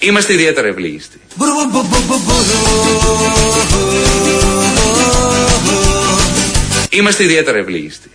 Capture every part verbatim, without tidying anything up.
Είμαστε ιδιαίτερα ευλίγιστοι. Είμαστε ιδιαίτερα ευλίγιστοι.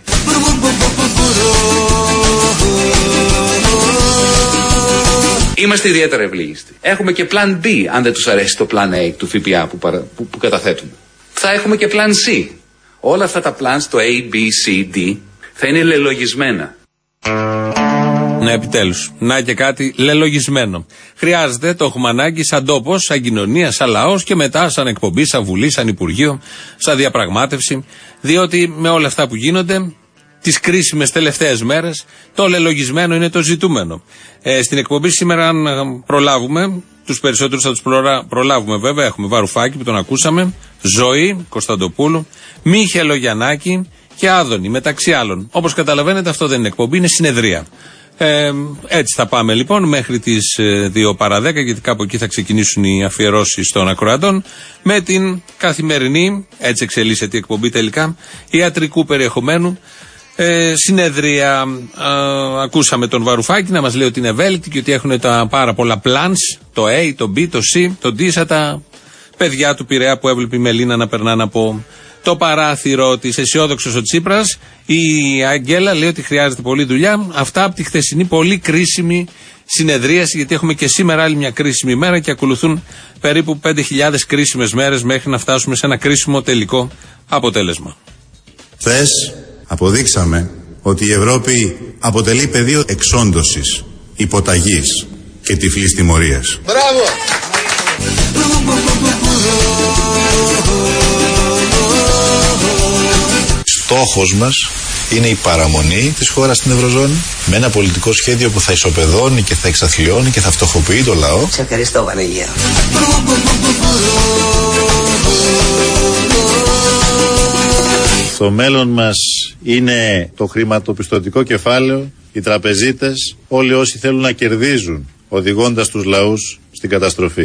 Είμαστε ιδιαίτερα ευλίγιστοι. Έχουμε και plan B, αν δεν τους αρέσει το plan A του ΦΠΑ που, παρα, που, που καταθέτουμε. Θα έχουμε και plan C. Όλα αυτά τα plans, το A, B, C, D, θα είναι λελογισμένα. Ναι, επιτέλους. Να και κάτι λελογισμένο. Χρειάζεται, το έχουμε ανάγκη, σαν τόπος, σαν κοινωνία, σαν λαός και μετά σαν εκπομπή, σαν βουλή, σαν υπουργείο, σαν διαπραγμάτευση. Διότι με όλα αυτά που γίνονται, τις κρίσιμες τελευταίες μέρες, το λελογισμένο είναι το ζητούμενο. Ε, στην εκπομπή σήμερα, αν προλάβουμε, τους περισσότερους θα τους προλάβουμε βέβαια. Έχουμε Βαρουφάκη που τον ακούσαμε, Ζωή Κωνσταντοπούλου, Μίχελο Γιαννάκη και Άδωνη, μεταξύ άλλων. Όπως καταλαβαίνετε, αυτό δεν είναι εκπομπή, είναι συνεδρία. Ε, έτσι θα πάμε λοιπόν μέχρι τις δύο παρά δέκα, γιατί κάπου εκεί θα ξεκινήσουν οι αφιερώσεις των ακροατών, με την καθημερινή, έτσι εξελίσσεται η εκπομπή τελικά, ιατρικού περιεχομένου ε, συνεδρία. Ε, ακούσαμε τον Βαρουφάκη να μας λέει ότι είναι ευέλικτοι και ότι έχουν τα πάρα πολλά plans, το A, το B, το C, το D, σαν τα παιδιά του Πειραιά που έβλεπε η Μελίνα να περνάνε από το παράθυρο της. Αισιόδοξος ο Τσίπρας. Η Αγγέλα λέει ότι χρειάζεται πολλή δουλειά. Αυτά από τη χθεσινή πολύ κρίσιμη συνεδρίαση, γιατί έχουμε και σήμερα άλλη μια κρίσιμη μέρα και ακολουθούν περίπου πέντε χιλιάδες κρίσιμες μέρες μέχρι να φτάσουμε σε ένα κρίσιμο τελικό αποτέλεσμα. Χθες αποδείξαμε ότι η Ευρώπη αποτελεί πεδίο εξόντωσης, υποταγής και τυφλής τιμωρίας. Μπράβο! Στόχος μας είναι η παραμονή της χώρας στην Ευρωζώνη με ένα πολιτικό σχέδιο που θα ισοπεδώνει και θα εξαθλιώνει και θα φτωχοποιεί το λαό. Σε ευχαριστώ, Βανεγία. Το μέλλον μας είναι το χρηματοπιστωτικό κεφάλαιο, οι τραπεζίτες, όλοι όσοι θέλουν να κερδίζουν, οδηγώντας τους λαούς στην καταστροφή.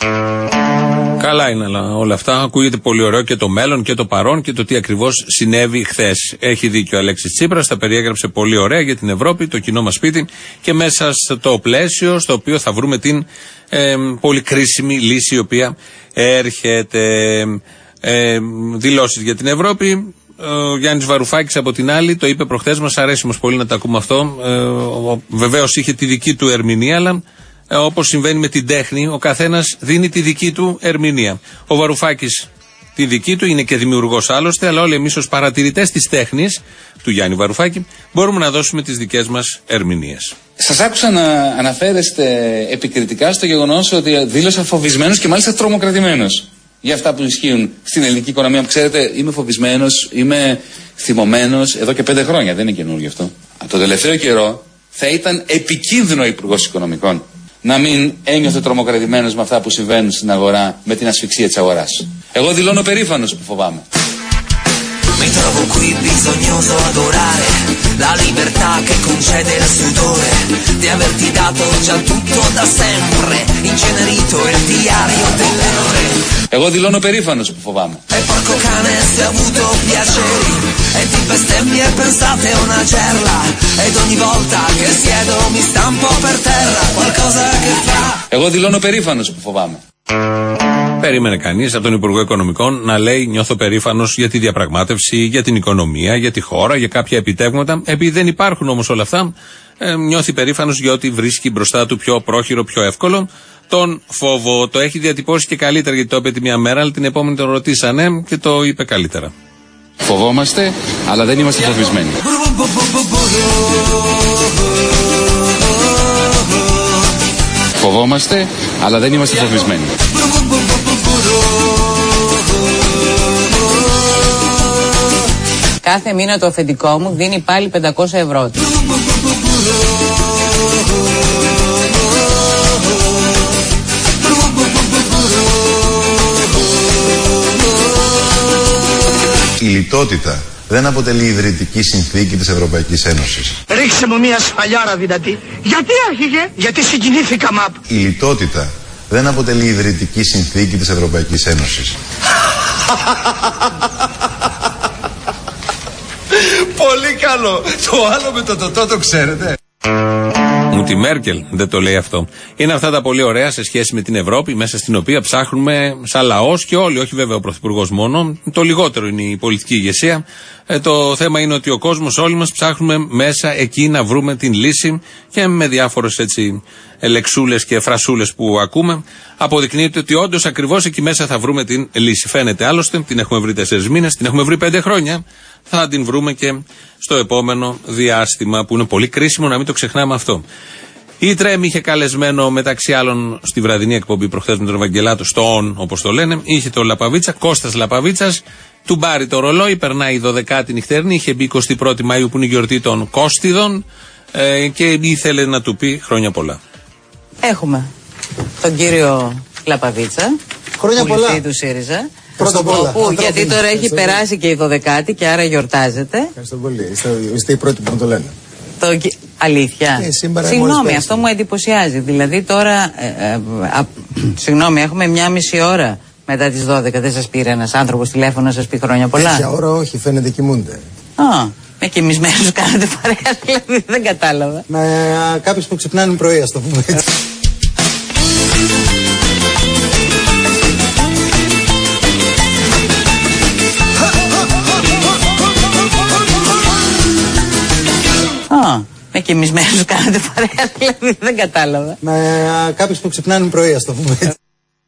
Καλά είναι όλα αυτά. Ακούγεται πολύ ωραίο και το μέλλον και το παρόν και το τι ακριβώς συνέβη χθες. Έχει δίκιο ο Αλέξης Τσίπρας, τα περιέγραψε πολύ ωραία για την Ευρώπη, το κοινό μας σπίτι και μέσα στο πλαίσιο στο οποίο θα βρούμε την ε, πολύ κρίσιμη λύση η οποία έρχεται. Ε, δηλώσεις για την Ευρώπη. Ο Γιάννης Βαρουφάκης από την άλλη το είπε προχθές, μας αρέσει όμως πολύ να τα ακούμε αυτό. Ε, βεβαίως είχε τη δική του ερμηνεία, αλλά ε, όπως συμβαίνει με την τέχνη, ο καθένας δίνει τη δική του ερμηνεία. Ο Βαρουφάκης τη δική του, είναι και δημιουργός άλλωστε, αλλά όλοι εμείς ως παρατηρητές της τέχνης του Γιάννη Βαρουφάκη μπορούμε να δώσουμε τις δικές μας ερμηνείες. Σας άκουσα να αναφέρεστε επικριτικά στο γεγονός ότι δήλωσα φοβισμένος και μάλιστα τρομοκρατημένος για αυτά που ισχύουν στην ελληνική οικονομία. Ξέρετε, είμαι φοβισμένος, είμαι θυμωμένος εδώ και πέντε χρόνια. Δεν είναι καινούργιο αυτό. Το τελευταίο καιρό θα ήταν επικίνδυνο ο Υπουργός Οικονομικών να μην ένιωθε τρομοκρατημένος με αυτά που συμβαίνουν στην αγορά, με την ασφυξία της αγοράς. Εγώ δηλώνω περήφανος που φοβάμαι. Mi trovo qui bisognoso adorare la libertà che concede il sudore di averti dato già tutto da sempre, incenerito il diario delle ore. Εγώ δηλώνω περήφανος που φοβάμαι. E porco cane se ha avuto piaceri e ti bestemmie e pensate una gerla ed ogni volta che siedo mi stampo per terra qualcosa che fa. Εγώ δηλώνω περήφανος που φοβάμαι. Περίμενε κανείς από τον Υπουργό Οικονομικών να λέει νιώθω περήφανος για τη διαπραγμάτευση, για την οικονομία, για τη χώρα, για κάποια επιτεύγματα. Επειδή δεν υπάρχουν όμως όλα αυτά, ε, νιώθει περήφανος για ότι βρίσκει μπροστά του πιο πρόχειρο, πιο εύκολο. Τον φόβο το έχει διατυπώσει και καλύτερα, γιατί το είπε τη μία μέρα, αλλά την επόμενη τον ρωτήσανε και το είπε καλύτερα. Φοβόμαστε, αλλά δεν είμαστε φοβισμένοι. Φοβόμαστε, αλλά δεν είμαστε φοβισμένοι. Κάθε μήνα το αφεντικό μου δίνει πάλι πεντακόσια ευρώ. Η λιτότητα δεν αποτελεί ιδρυτική συνθήκη της Ευρωπαϊκής Ένωσης. Ρίξε μου μια σφαλιάρα δυνατή. Γιατί άρχιγε? Γιατί συγκινήθηκα μαπ. Η λιτότητα δεν αποτελεί ιδρυτική συνθήκη της Ευρωπαϊκής Ένωσης. Πολύ καλό. Το άλλο με το τοτό το ξέρετε. Μου Ούτε η Μέρκελ δεν το λέει αυτό. Είναι αυτά τα πολύ ωραία σε σχέση με την Ευρώπη, μέσα στην οποία ψάχνουμε σαν λαός και όλοι, όχι βέβαια ο Πρωθυπουργός μόνο, το λιγότερο είναι η πολιτική ηγεσία. Ε, το θέμα είναι ότι ο κόσμος, όλοι μας ψάχνουμε μέσα εκεί να βρούμε την λύση και με διάφορες έτσι λεξούλες και φρασούλες που ακούμε, αποδεικνύεται ότι όντως ακριβώς εκεί μέσα θα βρούμε την λύση. Φαίνεται άλλωστε, την έχουμε βρει τέσσερις μήνες, την έχουμε βρει πέντε χρόνια. Θα την βρούμε και στο επόμενο διάστημα, που είναι πολύ κρίσιμο να μην το ξεχνάμε αυτό. Η Τρέμη είχε καλεσμένο μεταξύ άλλων στη βραδινή εκπομπή προχθές με τον Ευαγγελάτο, στο «On» όπως το λένε, είχε τον Λαπαβίτσα, Κώστας Λαπαβίτσας, του μπάρει το ρολόι, περνάει η δωδεκάτη νυχτερινή, είχε μπει εικοστή πρώτη Μαΐου που είναι η γιορτή των Κώστιδων ε, και ήθελε να του πει χρόνια πολλά. Έχουμε τον κύριο Λαπαβίτσα, χρόνια πολλά του ΣΥΡΙΖΑ. Πρώτα απ' όλα. Που, γιατί τώρα έχει περάσει και η δωδεκάτη και άρα γιορτάζεται. Ευχαριστώ πολύ. Είστε, είστε οι πρώτοι που μου το λένε. Το, αλήθεια. Ε, συγγνώμη, αυτό μου εντυπωσιάζει. Δηλαδή τώρα, ε, ε, α, συγγνώμη, έχουμε μια μισή ώρα μετά τις δώδεκα. Δεν σας πήρε ένας άνθρωπος τηλέφωνο να σας πει χρόνια πολλά? Για ώρα όχι, φαίνεται κοιμούνται. Α, με κοιμισμένους κάνετε παρέα, δηλαδή δεν κατάλαβα. Με κάποιους που ξυπνάνε πρωί, ας το πούμε έτσι. Α, με κοιμισμένους κάνετε παρέα, δηλαδή δεν κατάλαβα. Με κάποιους που ξυπνάνε πρωί, ας το πούμε έτσι.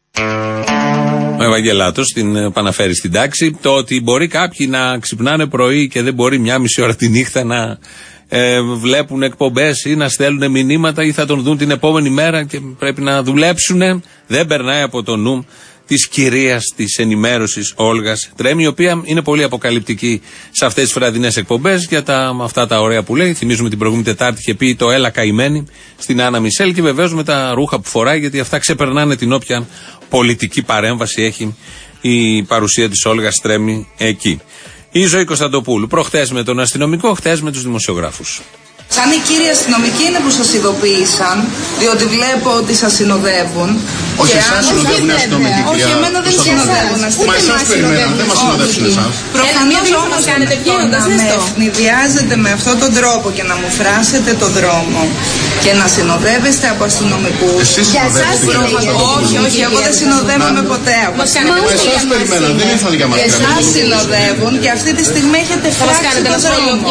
Ο Ευαγγελάτος την επαναφέρει στην τάξη. Το ότι μπορεί κάποιοι να ξυπνάνε πρωί και δεν μπορεί μια μισή ώρα τη νύχτα να ε, βλέπουν εκπομπές ή να στέλνουν μηνύματα ή θα τον δουν την επόμενη μέρα και πρέπει να δουλέψουν, δεν περνάει από το νου της κυρίας της ενημέρωσης Όλγας Τρέμη, η οποία είναι πολύ αποκαλυπτική σε αυτές τις βραδινές εκπομπές για τα, αυτά τα ωραία που λέει. Θυμίζουμε την προηγούμενη Τετάρτη είχε πει το «Έλα καημένη» στην Άννα Μισελ και βεβαίως με τα ρούχα που φοράει, γιατί αυτά ξεπερνάνε την όποια πολιτική παρέμβαση έχει η παρουσία της Όλγας Τρέμη εκεί. Η Ζωή Κωνσταντοπούλου, προχτές με τον αστυνομικό, χτες με τους δημοσιογράφους. Σαν οι κύριοι αστυνομικοί είναι που σας ειδοποίησαν, διότι βλέπω ότι σας συνοδεύουν. Όχι, εσάς συνοδεύουν οι αστυνομικοί. Όχι, εμένα δεν συνοδεύουν αστυνομικοί. Μα εσάς περιμέναν, δεν μας συνοδεύσουν εσάς. Προφανώς όμως να με ευνηδιάζετε με αυτόν τον τρόπο και να μου φράσετε το δρόμο και να συνοδεύεστε από αστυνομικούς. Εσείς συνοδεύετε. Όχι, όχι, εγώ δεν συνοδεύομαι ποτέ από αστυνομικούς. Μα εσάς περιμέναν, δεν ήρθαν για μας. Εσάς συνοδεύουν και αυτή τη στιγμή έχετε φράξει το δρόμο.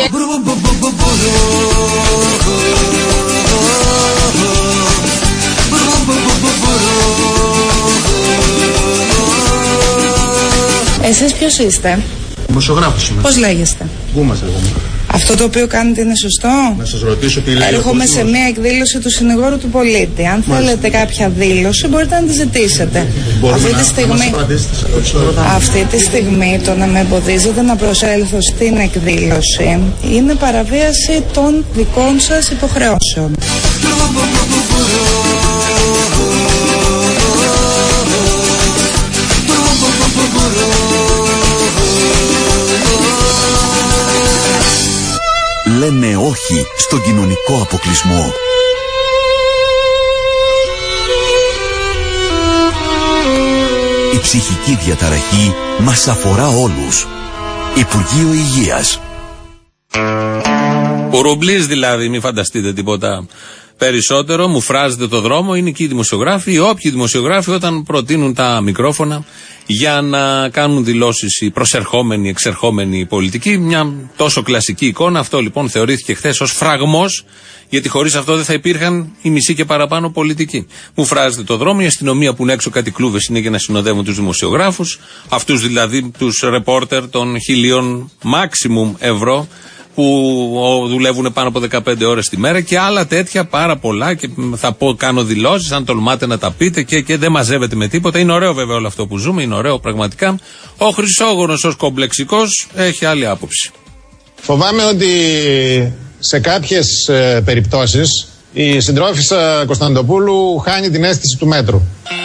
Εσείς ποιος είστε? Δημοσιογράφος είμαι. Πώς λέγεστε? Γκούμας εγώ. Αυτό το οποίο κάνετε είναι σωστό? Να σας ρωτήσω τι λέει. Έρχομαι σε μια εκδήλωση του συνηγόρου του πολίτη. Αν Μάλιστα. θέλετε κάποια δήλωση μπορείτε να τη ζητήσετε. Αυτή, να, τη στιγμή, αυτή τη στιγμή το να με εμποδίζετε να προσέλθω στην εκδήλωση είναι παραβίαση των δικών σας υποχρεώσεων. Λέμε όχι στον κοινωνικό αποκλεισμό. Η ψυχική διαταραχή μας αφορά όλους. Υπουργείο Υγείας. Ο Ρουμπλής δηλαδή, μην φανταστείτε τίποτα περισσότερο, μου φράζεται το δρόμο, είναι εκεί οι δημοσιογράφοι, οι όποιοι δημοσιογράφοι όταν προτείνουν τα μικρόφωνα για να κάνουν δηλώσεις οι προσερχόμενοι, εξερχόμενοι πολιτικοί, μια τόσο κλασική εικόνα. Αυτό λοιπόν θεωρήθηκε χθες ως φραγμός, γιατί χωρίς αυτό δεν θα υπήρχαν οι μισοί και παραπάνω πολιτικοί. Μου φράζεται το δρόμο, η αστυνομία που είναι έξω κάτι κλούβες είναι για να συνοδεύουν τους δημοσιογράφους, αυτούς δηλαδή τους ρεπόρτερ των χιλίων maximum ευρώ, που δουλεύουν πάνω από δεκαπέντε ώρες τη μέρα και άλλα τέτοια πάρα πολλά και θα πω, κάνω δηλώσεις αν τολμάτε να τα πείτε και, και δεν μαζεύεται με τίποτα. Είναι ωραίο βέβαια όλο αυτό που ζούμε, είναι ωραίο πραγματικά. Ο Χρυσόγονος ως κομπλεξικός έχει άλλη άποψη. Φοβάμαι ότι σε κάποιες ε, περιπτώσεις η συντρόφισσα Κωνσταντοπούλου χάνει την αίσθηση του μέτρου.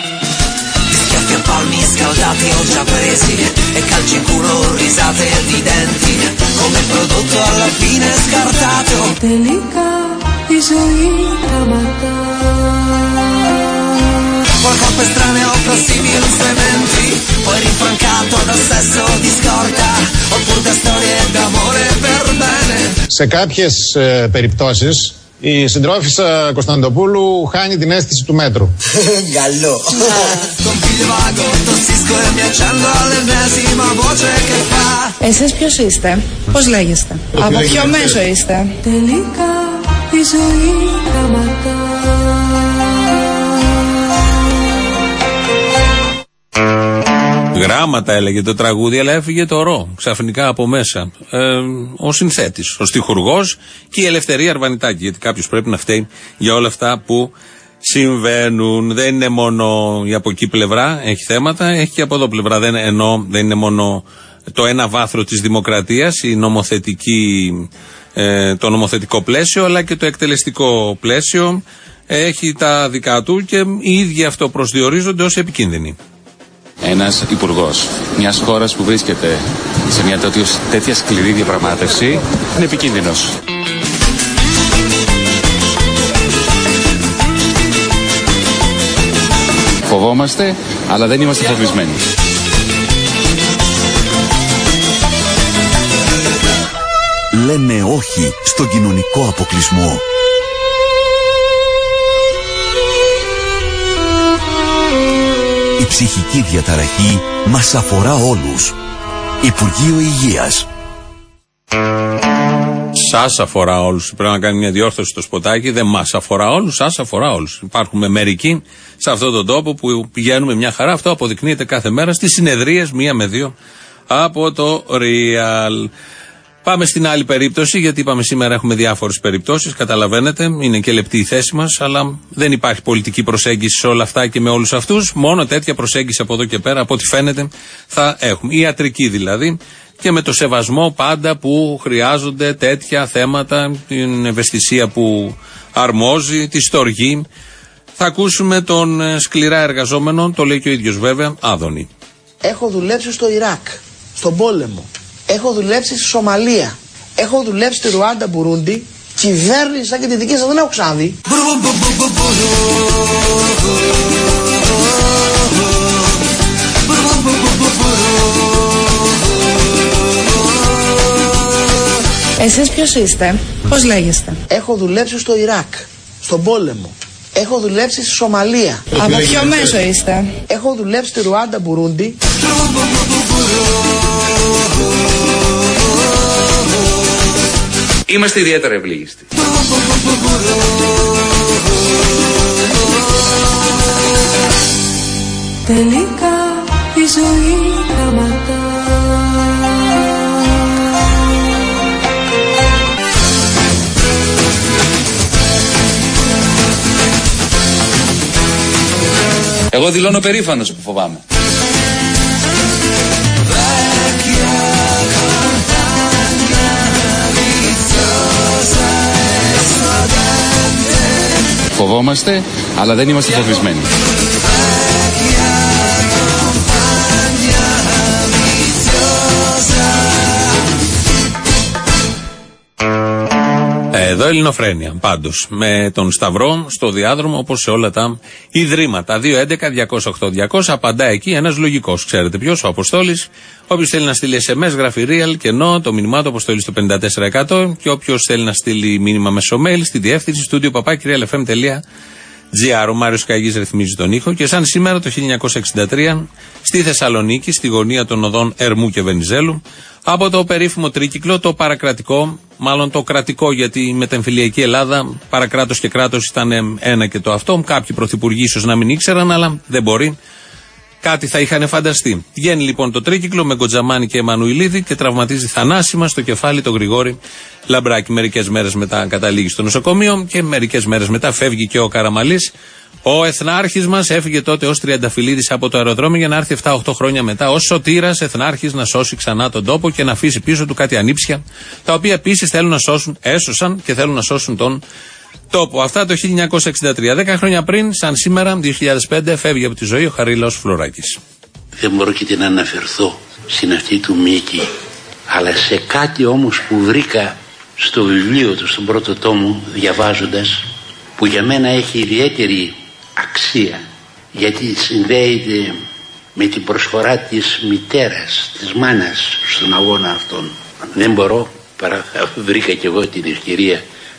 Palmi scaldati ho già presi e calci in culo, risate evidenti come prodotto alla fine scartato. Τελικά η ζωή σταματά. Poi colpe strane o prossimi strementi, poi rinfrancato dal sesso di scorta oppure da storie d'amore per bene. Σε κάποιες ε, περιπτώσεις Η συντρόφισσα Κωνσταντοπούλου χάνει την αίσθηση του μέτρου. Καλό. Εσείς ποιος είστε, πώς λέγεστε, από ποιο μέσο είστε? Τελικά η ζωή σταματά. Γράμματα έλεγε το τραγούδι, αλλά έφυγε το ρο ξαφνικά από μέσα. Ε, ο συνθέτης, ο στιχουργός και η Ελευθερία Αρβανιτάκη. Γιατί κάποιος πρέπει να φταίει για όλα αυτά που συμβαίνουν. Δεν είναι μόνο η από εκεί πλευρά, έχει θέματα, έχει και από εδώ πλευρά. Δεν, ενώ δεν είναι μόνο το ένα βάθρο της δημοκρατίας, η νομοθετική, ε, το νομοθετικό πλαίσιο, αλλά και το εκτελεστικό πλαίσιο έχει τα δικά του και οι ίδιοι αυτό προσδιορίζονται ως επικίνδυνοι. Ένας υπουργός μιας χώρας που βρίσκεται σε μια τέτοια, τέτοια σκληρή διαπραγμάτευση είναι επικίνδυνος. Φοβόμαστε, αλλά δεν είμαστε φοβισμένοι. Λένε όχι στον κοινωνικό αποκλεισμό. Η ψυχική διαταραχή μας αφορά όλους. Υπουργείο Υγείας. Σας αφορά όλους. Πρέπει να κάνει μια διόρθωση στο σποτάκι. Δεν μας αφορά όλους, σας αφορά όλους. Υπάρχουμε μερικοί σε αυτόν τον τόπο που πηγαίνουμε μια χαρά. Αυτό αποδεικνύεται κάθε μέρα στις συνεδρίες, μία με δύο από το Real. Πάμε στην άλλη περίπτωση, γιατί είπαμε σήμερα έχουμε διάφορες περιπτώσεις. Καταλαβαίνετε, είναι και λεπτή η θέση μας, αλλά δεν υπάρχει πολιτική προσέγγιση σε όλα αυτά και με όλους αυτούς. Μόνο τέτοια προσέγγιση από εδώ και πέρα, από ό,τι φαίνεται, θα έχουμε. Ιατρική δηλαδή, και με το σεβασμό πάντα που χρειάζονται τέτοια θέματα, την ευαισθησία που αρμόζει, τη στοργή. Θα ακούσουμε τον σκληρά εργαζόμενο, το λέει και ο ίδιος βέβαια, Άδωνη. Έχω δουλέψει στο Ιράκ, στον πόλεμο. Έχω δουλέψει στη Σομαλία. Έχω δουλέψει στη Ρουάντα, Μπουρούντι. Κυβέρνηση σαν και τη δική σας δεν έχω ξαναδεί. Εσείς ποιος είστε, πώς λέγεστε? Έχω δουλέψει στο Ιράκ, στον πόλεμο. Έχω δουλέψει στη Σομαλία. Από ποιο μέσο είστε? Έχω δουλέψει στη Ρουάντα, Μπουρούντι. Είμαστε ιδιαίτερα ευλίγιστοι. Τελικά η ζωή σταματά. Εγώ δηλώνω περήφανος που φοβάμαι. Φοβόμαστε, αλλά δεν είμαστε φοβισμένοι. Εδώ Ελληνοφρένεια, πάντως, με τον Σταυρό στο διάδρομο, όπως σε όλα τα ιδρύματα. δύο έντεκα διακόσια οκτώ διακόσια, απαντά εκεί ένας λογικός. Ξέρετε ποιος, ο Αποστόλης. Όποιος θέλει να στείλει ες εμ ες, γράφει real και no, το μήνυμά του Αποστόλη στο πενήντα τέσσερα εκατό. Και όποιος θέλει να στείλει μήνυμα μέσω mail στη διεύθυνση studio παπάκι real εφ εμ τελεία τζι άρ. Ο Μάριος Καγής ρυθμίζει τον ήχο. Και σαν σήμερα το χίλια εννιακόσια εξήντα τρία, στη Θεσσαλονίκη, στη γωνία των οδών Ερμού και Βενιζέλου, από το περίφημο τρίκυκλο, το παρακρατικό, μάλλον το κρατικό, γιατί η μετεμφυλιακή Ελλάδα, παρακράτος και κράτος ήταν ένα και το αυτό. Κάποιοι πρωθυπουργοί ίσως να μην ήξεραν, αλλά δεν μπορεί. Κάτι θα είχαν φανταστεί. Βγαίνει λοιπόν το τρίκυκλο με Γκοτζαμάνη και Εμμανουηλίδη και τραυματίζει θανάσιμα στο κεφάλι τον Γρηγόρη Λαμπράκη. Μερικές μέρες μετά καταλήγει στο νοσοκομείο και μερικές μέρες μετά φεύγει και ο Καραμαλής. Ο εθνάρχης μας έφυγε τότε ως Τριανταφυλλίδης από το αεροδρόμιο για να έρθει επτά οχτώ χρόνια μετά ως σωτήρας εθνάρχης να σώσει ξανά τον τόπο και να αφήσει πίσω του κάτι ανήψια, τα οποία επίσης θέλουν να σώσουν, έσωσαν και θέλουν να σώσουν τον τόπο. Αυτά το χίλια εννιακόσια εξήντα τρία. Δέκα χρόνια πριν, σαν σήμερα, δύο χιλιάδες πέντε, φεύγει από τη ζωή ο Χαρίλαος Φλωράκης. Δεν μπορώ και να αναφερθώ στην αυτή του Μίκη, αλλά σε κάτι όμως που βρήκα στο βιβλίο του, στον πρώτο τόμο, διαβάζοντας, που για μένα έχει ιδιαίτερη αξία, γιατί συνδέεται με την προσφορά της μητέρας, της μάνας στον αγώνα αυτόν. Δεν μπορώ παρά, βρήκα κι εγώ την ευκαιρία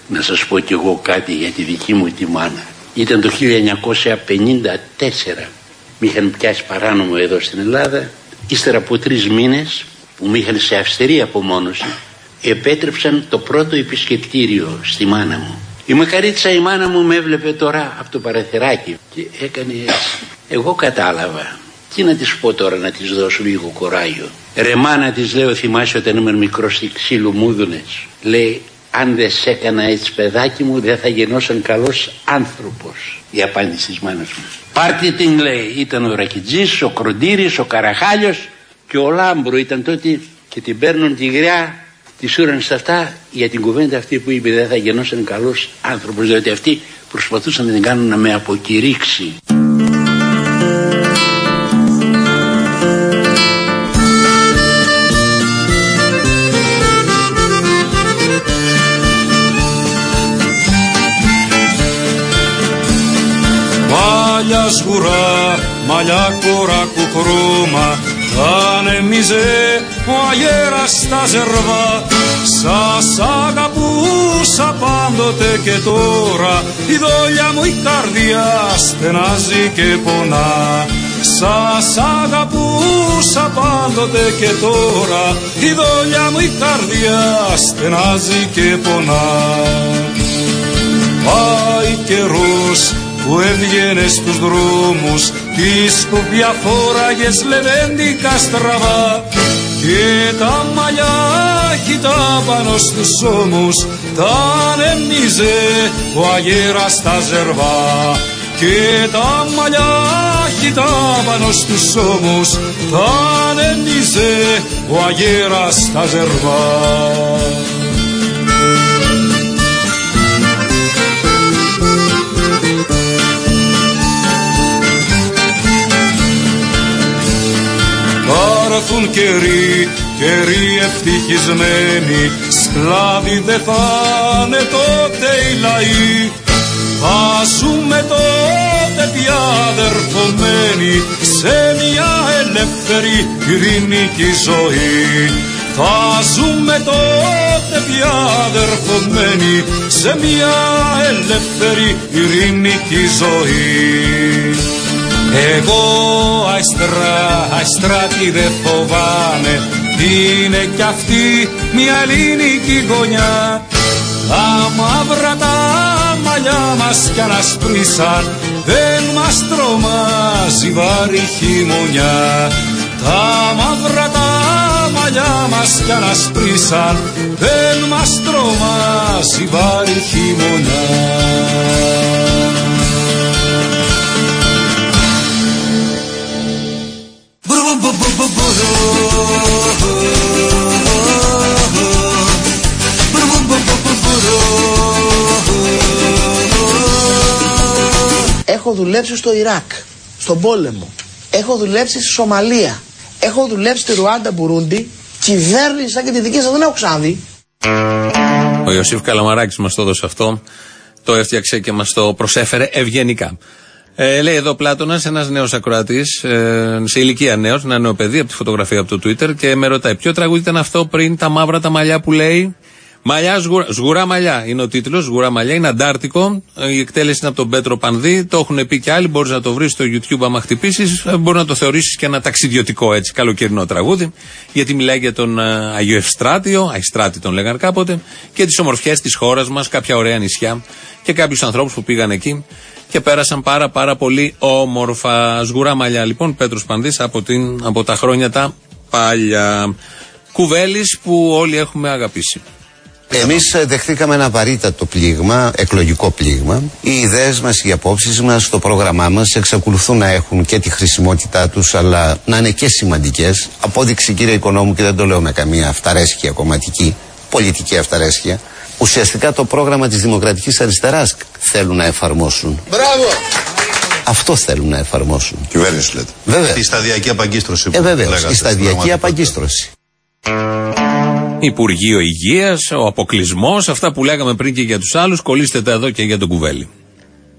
να σας πω κι εγώ κάτι για τη δική μου τη μάνα. Ήταν το χίλια εννιακόσια πενήντα τέσσερα. Μ' είχαν πιάσει παράνομο εδώ στην Ελλάδα. Ύστερα από τρεις μήνες που μ' είχαν σε αυστηρή απομόνωση, επέτρεψαν το πρώτο επισκεπτήριο στη μάνα μου. Η μακαρίτσα η μάνα μου με έβλεπε τώρα από το παραθυράκι και έκανε έτσι. Εγώ κατάλαβα. Τι να της πω τώρα, να της δώσω λίγο κοράγιο. Ρε μάνα, της λέω, θυμάσαι όταν ήμουν μικρός στη ξύλου μούδουνες. Λέει, αν δεν σ' έκανα έτσι παιδάκι μου δεν θα γεννώσαν καλός άνθρωπος. Η απάντηση της μάνας μου. Πάρτι την λέει, ήταν ο Ρακιτζής, ο Κροντήρης, ο Καραχάλιος και ο Λάμπρο ήταν τότε και την παίρνουν τη γριά, τη σούραν στα αυτά για την κουβέντα αυτή που είπε δεν θα γεννώσαν καλός άνθρωπος, διότι αυτοί προσπαθούσαν να την κάνουν να με αποκηρύξει. Μαλλιά σγουρά, μαλλιά κοράκου χρώμα, ανέμιζε ο αγέρας στα ζερβά. Σας αγαπούσα πάντοτε και τώρα, η δόλια μου η καρδιά στενάζει και πονά. Σας αγαπούσα πάντοτε και τώρα, η δόλια μου η καρδιά στενάζει και πονά. Πάει καιρός που έβγαινε στους δρόμους, τη σκοπιά φόραγες λεβέντικα στραβά και τα μαλλιά χυτά πάνω στους ώμους τα ανέμιζε ο αγέρας στα ζερβά και τα μαλλιά χυτά πάνω στους ώμους τα ανέμιζε ο αγέρας στα ζερβά. Θα έρθουν καιροί, καιροί ευτυχισμένοι, σκλάβοι δεν θα είναι τότε οι λαοί. Θα ζούμε τότε πια αδερφωμένοι σε μια ελεύθερη ειρηνική ζωή. Θα ζούμε τότε πια αδερφωμένοι σε μια ελεύθερη ειρηνική ζωή. Εγώ αϊστρά, αϊστράτη δεν φοβάμαι, είναι κι αυτή μια ελληνική γωνιά. Τα μαύρα τα μαλλιά μας κι ανασπρίσαν, δεν μας τρομάζει βάρη χειμωνιά. Τα μαύρα τα μαλλιά μας κι ανασπρίσαν, δεν μας τρομάζει βάρη χειμωνιά. Έχω δουλέψει στο Ιράκ, στον πόλεμο. Έχω δουλέψει στη Σομαλία. Έχω δουλέψει στη Ρουάντα, Μπουρούντι. Κυβέρνησα και τη δική σας δεν έχω ξαναδεί. Ο Ιωσήφ Καλαμαράκης μας το έδωσε αυτό. Το έφτιαξε και μας το προσέφερε ευγενικά. Ε, λέει εδώ Πλάτωνας, ένας νέος ακροατής, ε, σε ηλικία νέος, ένα νέο παιδί από τη φωτογραφία από το Twitter και με ρωτάει ποιο τραγούδι ήταν αυτό πριν τα μαύρα τα μαλλιά που λέει. Μαλλιά, σγουρά, σγουρά μαλλιά είναι ο τίτλος, σγουρά μαλλιά, είναι αντάρτικο. Η εκτέλεση είναι από τον Πέτρο Πανδύ, το έχουν πει και άλλοι. Μπορείς να το βρεις στο YouTube, άμα χτυπήσεις. Μπορεί να το θεωρήσεις και ένα ταξιδιωτικό έτσι, καλοκαιρινό τραγούδι. Γιατί μιλάει για τον uh, Αγιο Ευστράτιο, Αϊστράτη τον λέγανε κάποτε, και τις ομορφιές της χώρας μας, κάποια ωραία νησιά και κάποιους ανθρώπους που πήγαν εκεί και πέρασαν πάρα πάρα πολύ όμορφα. Σγουρά μαλλιά λοιπόν, Πέτρος Πανδύς από, την, από τα χρόνια τα παλιά. Κουβέλης που όλοι έχουμε αγαπήσει. Εμείς δεχτήκαμε ένα βαρύτατο πλήγμα, εκλογικό πλήγμα. Οι ιδέες μας, οι απόψεις μας, το πρόγραμμά μας εξακολουθούν να έχουν και τη χρησιμότητά τους, αλλά να είναι και σημαντικές. Απόδειξη, κύριε Οικονόμου, και δεν το λέω με καμία αυταρέσχεια κομματική, πολιτική αυταρέσχεια. Ουσιαστικά το πρόγραμμα της Δημοκρατικής Αριστεράς θέλουν να εφαρμόσουν. Μπράβο! Αυτό θέλουν να εφαρμόσουν. Κυβέρνηση λέτε. Βέβαια. Η σταδιακή απαγκίστρωση. Ε, βέβαια. Η σταδιακή απαγκίστρωση. Υπουργείο Υγείας, ο αποκλεισμός, αυτά που λέγαμε πριν και για τους άλλους, κολλήστε τα εδώ και για τον Κουβέλη.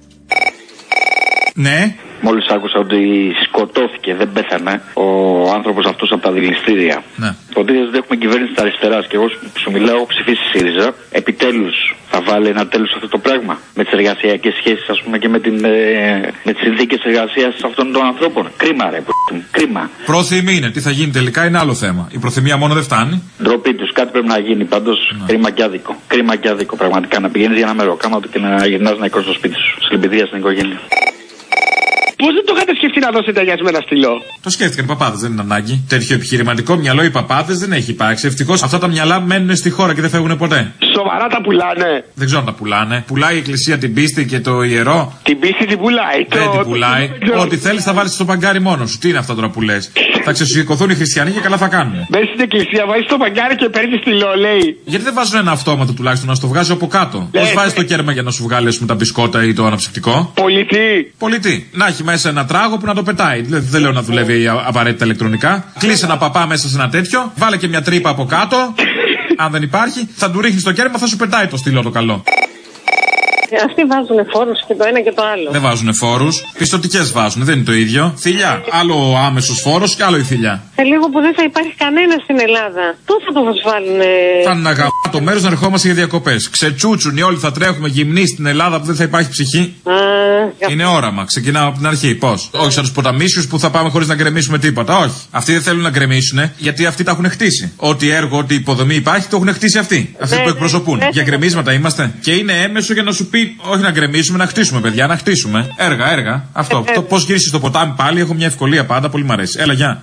Ναι. Μόλις άκουσα ότι σκοτώθηκε, δεν πέθανε, ο άνθρωπος άνθρωπος αυτός από τα δηληστήρια. Ναι. Υποτίθεται ότι έχουμε κυβέρνηση της αριστεράς και εγώ σου μιλάω, έχω ψηφίσει ΣΥΡΙΖΑ. Επιτέλους θα βάλει ένα τέλος σε αυτό το πράγμα. Με τις εργασιακές σχέσεις, ας πούμε, και με, την, ε, με τις συνθήκες εργασίας αυτών των ανθρώπων. Κρίμα, ρε, π***, κρίμα. Πρόθυμοι είναι. Τι θα γίνει τελικά είναι άλλο θέμα. Η προθυμία μόνο δεν φτάνει. Ντροπή τους, κάτι πρέπει να γίνει. Πάντως, ναι. Κρίμα και άδικο. Κρίμα και άδικο, πραγματικά. Να πηγαίνεις για ένα μεροκάματο και να γυρνάς να εικόνεις στο σπίτι σου. Συλληπιτήρια στην οικογένεια. Πώς δεν το είχατε σκεφτεί να δώσετε αγιασμένα στυλό? Το σκέφτηκαν οι παπάδες, δεν είναι ανάγκη. Τέτοιο επιχειρηματικό μυαλό οι παπάδες δεν έχει υπάρξει. Ευτυχώς αυτά τα μυαλά μένουν στη χώρα και δεν φεύγουν ποτέ. Σοβαρά τα πουλάνε? Δεν ξέρω αν τα πουλάνε. Πουλάει η εκκλησία την πίστη και το ιερό. Την πίστη την πουλάει. Δεν το... την πουλάει. Το... Ό,τι θέλεις θα βάλεις στο παγκάρι μόνος σου. Τι είναι αυτά τώρα που λες? Θα ξεσηκωθούν οι χριστιανοί και καλά θα κάνουν. Μπες στην εκκλησία, βάζεις το παγκάρι και παίρνει στυλό, λέει. Γιατί δεν βάζουν ένα αυτόματο τουλάχιστον να στο βγάζει από κάτω? Πώς βάζεις το κέρμα για να σου βγάλει, ας πούμε, τα μπισκότα ή το αναψυκτικό? Πολιτή. Πολιτή. Να έχει μέσα ένα τράγο που να το πετάει. Δηλαδή δεν λέω να δουλεύει απαραίτητα ηλεκτρονικά. Κλείσε ένα παπά μέσα σε ένα τέτοιο. Βάλε και μια τρύπα από κάτω. Αν δεν υπάρχει, θα του ρίχνει το κέρμα, θα σου πετάει το στυλό το καλό. Αυτοί βάζουν φόρους και το ένα και το άλλο. Δεν βάζουν φόρους. Πιστωτικές βάζουν, δεν είναι το ίδιο. Θηλιά. Άλλο ο άμεσος φόρος και άλλο η θηλιά. Σε λίγο που δεν θα υπάρχει κανένα στην Ελλάδα, πού θα το βάλουν? Θα είναι ένα το μέρος να ερχόμαστε για διακοπές. Ξετσούτσουν οι όλοι, θα τρέχουμε γυμνοί στην Ελλάδα που δεν θα υπάρχει ψυχή. Α, είναι όραμα. Ξεκινάμε από την αρχή. Πώς? Όχι σαν τους ποταμίσιους που θα πάμε χωρίς να γκρεμίσουμε τίποτα. Όχι. Αυτοί δεν θέλουν να γκρεμίσουν γιατί αυτοί τα έχουν χτίσει. Ό,τι έργο, ό,τι υποδομή υπάρχει το έχουν χτίσει αυτοί. Αυτοί ναι, που εκπροσωπούν. Ναι, για γκρεμίσματα είμαστε. Και είναι έμεσο για να σου πει, όχι να γκρεμίσουμε, να χτίσουμε, παιδιά, να χτίσουμε. Έργα, έργα. Αυτό. Ε, ε. Πώς γυρίσεις στο ποτάμι πάλι, έχω μια ευκολία πάντα, πολύ μ' αρέσει. Έλα, γεια.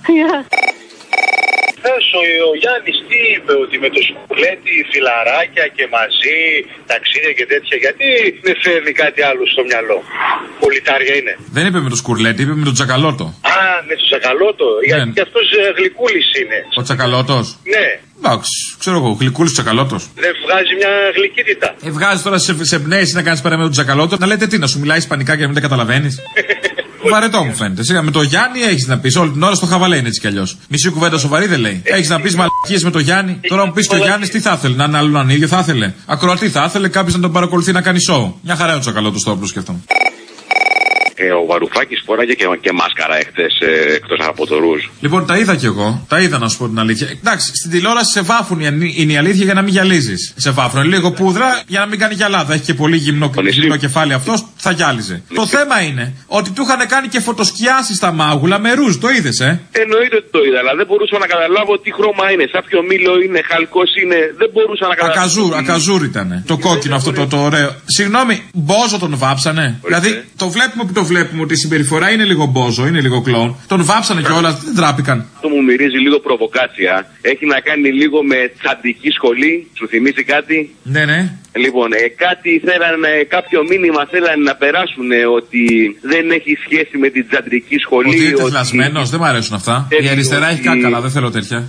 Ο, ο Γιάννης τι είπε, ότι με το σκουλέτι, φιλαράκια και μαζί, ταξίδια και τέτοια, γιατί δεν φέρνει κάτι άλλο στο μυαλό? Πολιτάρια είναι. Δεν είπε με το σκουρλέτι, είπε με τον Τσακαλώτο. Α, με τον Τσακαλώτο, ναι. Γιατί και αυτός ε, γλυκούλης είναι. Ο Τσακαλώτος? Ναι. Εντάξει, ξέρω εγώ, γλυκούλης Τσακαλώτος. Δεν βγάζει μια γλυκύτητα. Ε, βγάζει τώρα σε, σε πνέεις να κάνεις παρέα με τον Τσακαλώτο, να λέτε τι, να σου μιλάει ισπανικά και να μην τα καταλαβαίνεις. Βαρετό μου φαίνεται. Σιγά με το Γιάννη έχεις να πεις όλη την ώρα στο χαβαλέ είναι έτσι κι αλλιώς. Μισή κουβέντα σοβαρή δεν λέει. Έχεις να πεις μαλακίες με το Γιάννη. Τώρα μου πεις και ο Γιάννης τι θα ήθελε, να είναι άλλον ίδιο θα ήθελε. Ακροατή θα ήθελε, κάποιος να τον παρακολουθεί να κάνει σοου. Μια χαρά είναι ο Τσακαλώτος τώρα που σκέφτομαι. Ε, ο Βαρουφάκης φοράγε και, και μάσκαρα εχθές ε, εκτός από το ρούζ. Λοιπόν, τα είδα κι εγώ. Τα είδα να σου πω την αλήθεια. Εντάξει, στην τηλεόραση σε βάφουν είναι η αλήθεια για να μην γυαλίζεις. Σε βάφουν λίγο πούδρα για να μην κάνει γυαλάδα. Έχει και πολύ γυμνό, γυμνό κεφάλι αυτός, θα γυάλιζε. Το θέμα είναι ότι του είχαν κάνει και φωτοσκιάσεις στα μάγουλα με ρούζ. Το είδες, ε? Εννοείται ότι το είδα, αλλά δεν μπορούσα να καταλάβω τι χρώμα είναι. Σάπιο μήλο είναι, χαλκός είναι. Δεν μπορούσα να καταλάβω. Ακαζούρ, ακαζούρ ήταν. Το κόκκινο αυτό το, το ωραίο. Συγγνώμη, μπόζο τον βάψανε. Δηλαδή το βλέπουμε που το βλέπουμε ότι η συμπεριφορά είναι λίγο μπόζο, είναι λίγο κλόουν. Τον βάψανε κιόλας, δεν τράπηκαν. Αυτό μου μυρίζει λίγο προβοκάτσια. Έχει να κάνει λίγο με τσαντική σχολή. Σου θυμίζει κάτι? Ναι, ναι. Λοιπόν, ε, κάτι θέλανε, κάποιο μήνυμα θέλανε να περάσουν ε, ότι δεν έχει σχέση με την τσαντική σχολή. Ότι είναι τεθλασμένος, δεν μ' αρέσουν αυτά. Η αριστερά ότι... έχει κάκαλα, δεν θέλω τέτοια.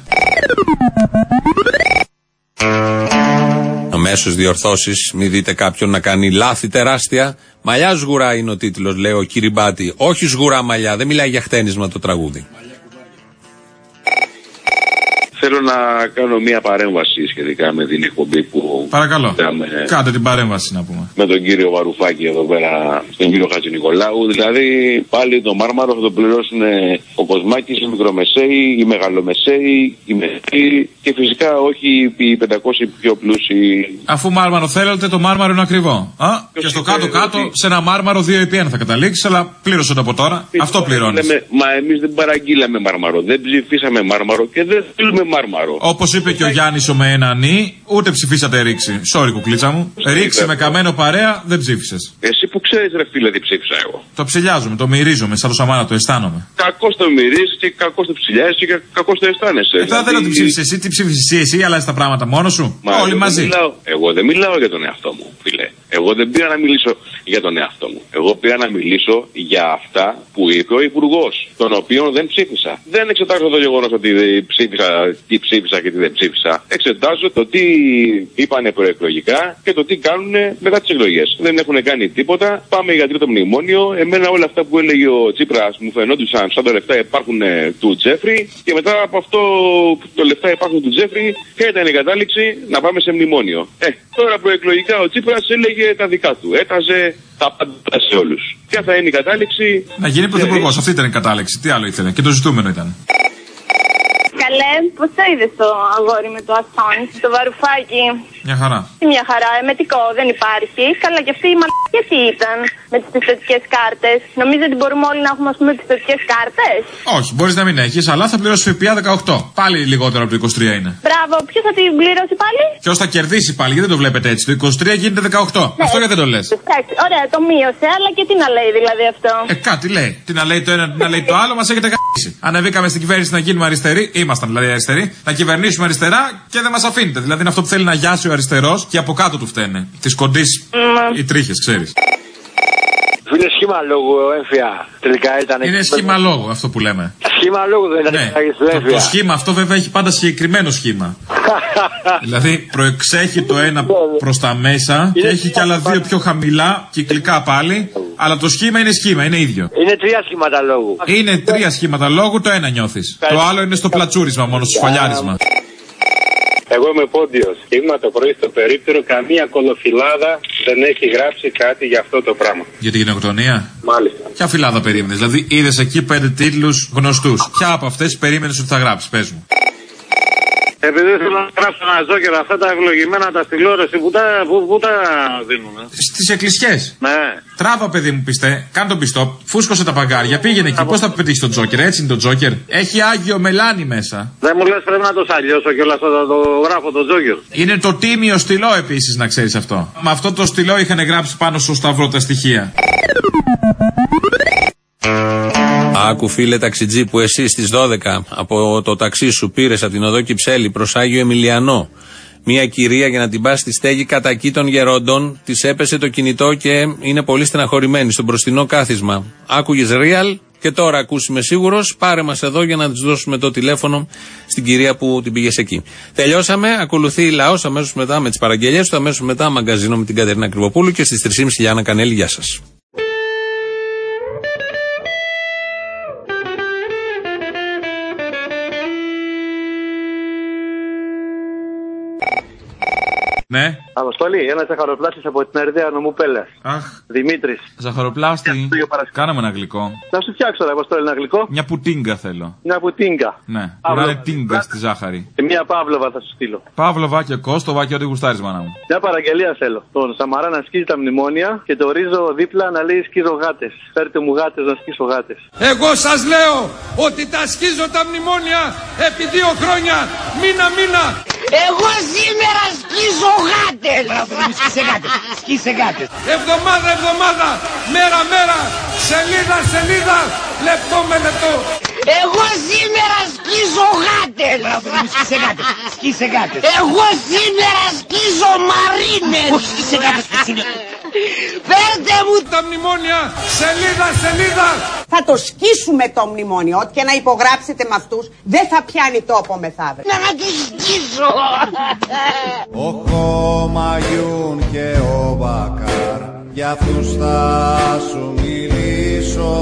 Αμέσως διορθώσεις, μην δείτε κάποιον να κάνει λάθη τεράστια. Μαλλιά σγουρά είναι ο τίτλος, λέει ο Κυριμπάτη. Όχι σγουρά μαλλιά, δεν μιλάει για χτένισμα το τραγούδι. Θέλω να κάνω μια παρέμβαση σχετικά με την εκπομπή που... Παρακαλώ, με... κάντε την παρέμβαση να πούμε. Με τον κύριο Βαρουφάκη εδώ πέρα, τον κύριο Χατζηνικολάου. Δηλαδή πάλι το Μάρμαρο θα το πληρώσουν ο Κοσμάκης, οι μικρομεσαίοι, οι μεγαλομεσαίοι, οι μεσαίοι και φυσικά όχι οι πεντακόσιοι πιο πλούσιοι. Αφού Μάρμαρο θέλετε, το Μάρμαρο είναι ακριβό. Α? Και στο κάτω-κάτω, ότι... σε ένα Μάρμαρο δύο επί ένα θα καταλήξει, αλλά πλήρωσε το από τώρα. Τι αυτό πληρώνει. Μα εμείς δεν παραγγείλαμε Μάρμαρο, δεν ψηφίσαμε Μάρμαρο και δεν θέλουμε Μάρμαρο. Όπως είπε και ο Γιάννης ο με ένα νι, ούτε ψηφίσατε ρήξη. Sorry, κουκλίτσα μου. Ρήξη με καμένο παρέα δεν ψήφισες. Εσύ που ξέρεις, ρε φίλε, τι ψήφισα εγώ. Το ψηλιάζομαι, το μυρίζομαι, σαν το Σαμάνα το αισθάνομαι. Κακώς το μυρίζεις και κακώς το ψηλιάζεις και κακώς το αισθάνεσαι. Ε, δηλαδή... δεν ότι ψήφισες εσύ, τι ψήφισες εσύ, εσύ, αλλά τα πράγματα μόνο σου. Μα όλοι μαζί. Μιλάω, εγώ δεν μιλάω για τον εαυτό μου, φίλε. Εγώ δεν πήγα να μιλήσω για τον εαυτό μου. Εγώ πήγα να μιλήσω για αυτά που είπε ο Υπουργός, τον οποίο δεν ψήφισα. Δεν εξετάζω το γεγονός ότι ψήφισα, τι ψήφισα και τι δεν ψήφισα. Εξετάζω το τι είπανε προεκλογικά και το τι κάνουν μετά τις εκλογές. Δεν έχουν κάνει τίποτα. Πάμε για τρίτο μνημόνιο. Εμένα όλα αυτά που έλεγε ο Τσίπρας μου φαινόντουσαν σαν τα λεφτά υπάρχουν του Τζέφρι. Και μετά από αυτό το λεφτά υπάρχουν του Τζέφρι, ποια ήταν η κατάληξη? Να πάμε σε μνημόνιο. Ε, τώρα προεκλογικά ο Τσίπρας έλεγε τα δικά του. Έταζε τα πάντα σε όλους. Ποια θα είναι η κατάληξη? Να γίνει πρωθυπουργός. Αυτή ήταν η κατάληξη. Τι άλλο ήθελε? Και το ζητούμενο ήταν. Καλέ, πώς το είδες το αγόρι με το Αστόνι, το βαρουφάκι? Μια χαρά. Μια χαρά, εμετικό δεν υπάρχει. Καλά, και αυτή η μαλακία τι ήταν με τις πιστωτικές κάρτες? Νομίζω ότι μπορούμε όλοι να έχουμε, ας πούμε, πιστωτικές κάρτες. Όχι, μπορείς να μην έχεις, αλλά θα πληρώσεις ΦΠΑ δεκαοκτώ. Πάλι λιγότερο από το είκοσι τρία είναι. Μπράβο, ποιος θα την πληρώσει πάλι? Ποιος θα κερδίσει πάλι, γιατί δεν το βλέπετε έτσι? Το είκοσι τρία γίνεται δεκαοκτώ. Ναι, αυτό γιατί δεν το λες? Εντάξει, ωραία, το μείωσε, αλλά και τι να λέει δηλαδή αυτό? Ε, κάτι λέει. Τι να λέει το ένα, τι να λέει το άλλο, μας έχετε γαμίσει. Ανεβήκαμε στην κυβέρνηση να γίνουμε αριστεροί, ήμασταν δηλαδή αριστεροί, να κυβερνήσουμε αριστερά και δεν μας αφήνετε. Δηλαδή είναι αυτό που θέλει να γιάσει ο αριστερός και από κάτω του φταίνε. Τη κοντή mm. οι τρίχες, ξέρεις. Είναι σχήμα λόγου, έμφυα. Τελικά ήταν. Είναι σχήμα λόγου αυτό που λέμε. Σχήμα λόγου δεν ήταν. Ναι. Το, το σχήμα αυτό βέβαια έχει πάντα συγκεκριμένο σχήμα. Δηλαδή προεξέχει το ένα προς τα μέσα και έχει κι άλλα δύο πιο χαμηλά, κυκλικά πάλι. Αλλά το σχήμα είναι σχήμα, είναι ίδιο. Είναι τρία σχήματα λόγου. Είναι τρία σχήματα λόγου, το ένα νιώθεις. Το άλλο είναι στο πλατσούρισμα μόνο, στο σφαλιάρισμα. Εγώ είμαι πόντιος και ήμουν το πρωί στο περίπτερο. Καμία κολοφυλάδα δεν έχει γράψει κάτι για αυτό το πράγμα. Για την γενοκτονία? Μάλιστα. Ποια φυλάδα περίμενες? Δηλαδή είδες εκεί πέντε τίτλους γνωστούς. Ποια από αυτές περίμενες ότι θα γράψεις? Πες μου. Επειδή θέλω να γράψω ένα ζόκερ, αυτά τα ευλογημένα τα στη τηλεόραση, πού τα, πού, πού τα δίνουμε? Στις εκκλησιές. Ναι. Τράβα, παιδί μου, πιστέ, κάνε τον πιστό, φούσκωσε τα παγκάρια, πήγαινε εκεί. Πώς θα πετύχει τον τζόκερ? Έτσι είναι το τζόκερ. Έχει άγιο μελάνι μέσα. Δεν μου λες, πρέπει να το σαλιώσω κιόλας όταν το γράφω το τζόκερ. Είναι το τίμιο στυλό επίσης, να ξέρεις αυτό. Με αυτό το στυλό είχαν γράψει πάνω στο σταυρό τα στοιχεία. Άκου φίλε ταξιτζή που εσύ στις δώδεκα από το ταξί σου πήρες από την οδό Κυψέλη προς Άγιο Εμιλιανό μια κυρία για να την πας στη στέγη κατά εκεί των γερόντων, της έπεσε το κινητό και είναι πολύ στεναχωρημένη στο μπροστινό κάθισμα. Άκουγες real και τώρα ακούς, είμαι σίγουρος. Πάρε μας εδώ για να της δώσουμε το τηλέφωνο στην κυρία που την πήγες εκεί. Τελειώσαμε, ακολουθεί λαός αμέσως μετά με τις παραγγελίες του, αμέσως μετά μαγκαζίνο με την Κατερίνα Κρυβοπούλου και στις τρεις και μισή Λιάννα Κανέλη. Γεια σας. Ναι. Αποστολή, ένα ζαχαροπλάστης από την Αριδαία νομού Πέλας. Αχ. Δημήτρης. Ζαχαροπλάστη. Κάναμε ένα γλυκό. Να σου φτιάξω, Αποστολή, ένα γλυκό. Μια πουτίνγκα θέλω. Μια πουτίνγκα. Ναι. Να είναι τίνγκα στη ζάχαρη. Και μια παύλοβα θα σου στείλω. Παύλοβα και κόστοβα και ό,τι γουστάρεις, μάνα μου. Μια παραγγελία θέλω. Τον Σαμαρά να σκίζει τα μνημόνια και το ρίζο δίπλα να λέει σκίζω γάτες. Φέρτε μου γάτες να σκίσω γάτες. Εγώ σας λέω ότι τα σκίζω τα μνημόνια επί δύο χρόνια, μήνα μήνα. Εγώ σήμερα σκίζω γάτες. Μπράβο, σκίσε γάτες. Σκίσε γάτες. Εβδομάδα, εβδομάδα, μέρα, μέρα, σελίδα, σελίδα, λεπτό με λεπτό. Εγώ σήμερα σκίζω γάτες. Μπράβο, σκίσε γάτες. Σκίσε γάτες. Εγώ σήμερα σκίζω μαρίνες. Όχι, σκίσε γάτες. Φέρτε μου τα μνημόνια, σελίδα, σελίδα. Θα το σκίσουμε το μνημόνιο, ό,τι και να υπογράψετε με αυτούς, δεν θα πιάνει τόπο μεθαύριο. Να το σκίσω. Ο Χωμαγιούν και ο Μπακάρ, για αυτούς θα σου μιλήσω.